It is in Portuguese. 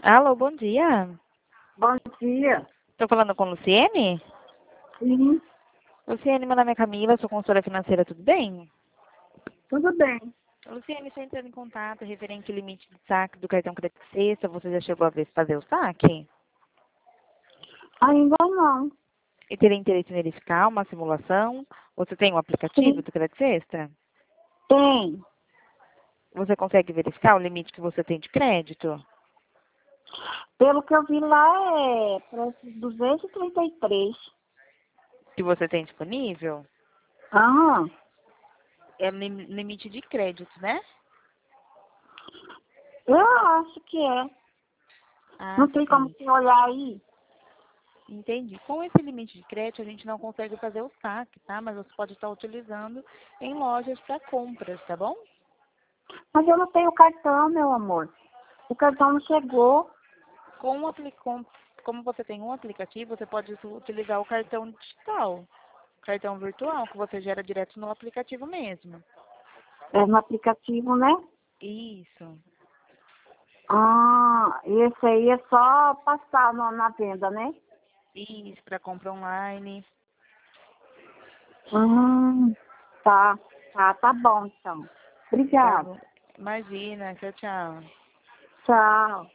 Alô, bom dia. Bom dia. Estou falando com Luciene? Sim, Luciene, meu nome é Camila, sou consultora financeira, tudo bem? tudo bem. Luciene, estou entrando em contato referente ao limite de saque do cartão Crédito Sexta. Você já chegou a ver fazer o saque? Ainda não. E teria interesse em verificar uma simulação? Você tem um aplicativo Sim, do Crédito Sexta? tem. Você consegue verificar o limite que você tem de crédito? Pelo que eu vi lá é para esses 233. Que você tem disponível? Ah, É limite de crédito, né? eu acho que é. Ah, Não tem como sim. você olhar aí. Entendi. Com esse limite de crédito, a gente não consegue fazer o saque, tá? Mas você pode estar utilizando em lojas para compras, tá bom? Mas eu não tenho cartão, meu amor. O cartão não chegou. Com o como você tem um aplicativo, você pode utilizar o cartão digital, cartão virtual, que você gera direto no aplicativo mesmo. É no aplicativo, né? Isso. Ah, esse aí é só passar na venda, né? Isso, para compra online. Hum, tá. Tá bom então. Tá Obrigada. bom. Imagina, tchau, tchau. Tchau.